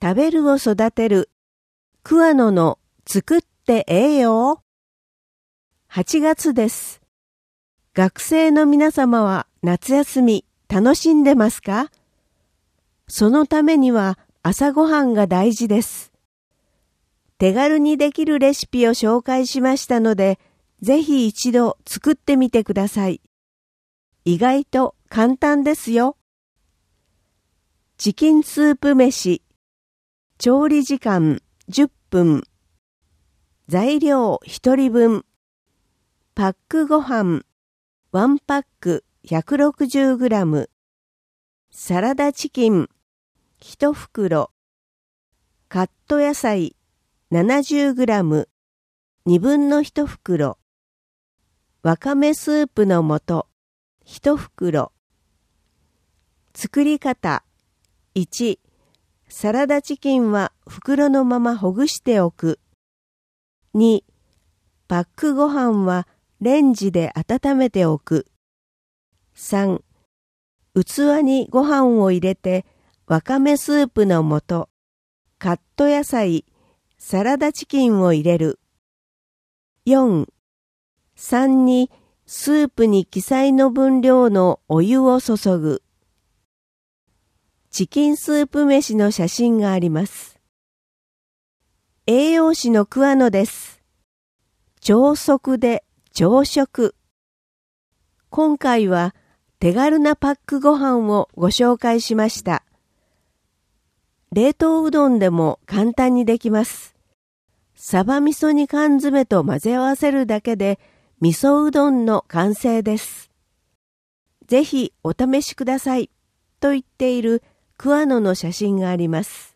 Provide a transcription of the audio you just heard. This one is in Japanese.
食べるを育てる桑野の作ってええよ。8月です。学生の皆様は夏休み楽しんでますか？そのためには朝ごはんが大事です。手軽にできるレシピを紹介しましたので、ぜひ一度作ってみてください。意外と簡単ですよ。チキンスープ飯。調理時間10分。材料1人分。パックご飯1パック 160g。サラダチキン1袋。カット野菜 70g。2分の1袋。わかめスープの素1袋。作り方。1、サラダチキンは袋のままほぐしておく。2、パックご飯はレンジで温めておく。3、器にご飯を入れてわかめスープの素、カット野菜、サラダチキンを入れる。4、3にスープに記載の分量のお湯を注ぐ。チキンスープ飯の写真があります。栄養士の桑野です。朝食で朝食。今回は手軽なパックご飯をご紹介しました。冷凍うどんでも簡単にできます。サバ味噌に缶詰と混ぜ合わせるだけで味噌うどんの完成です。ぜひお試しくださいと言っている桑野の写真があります。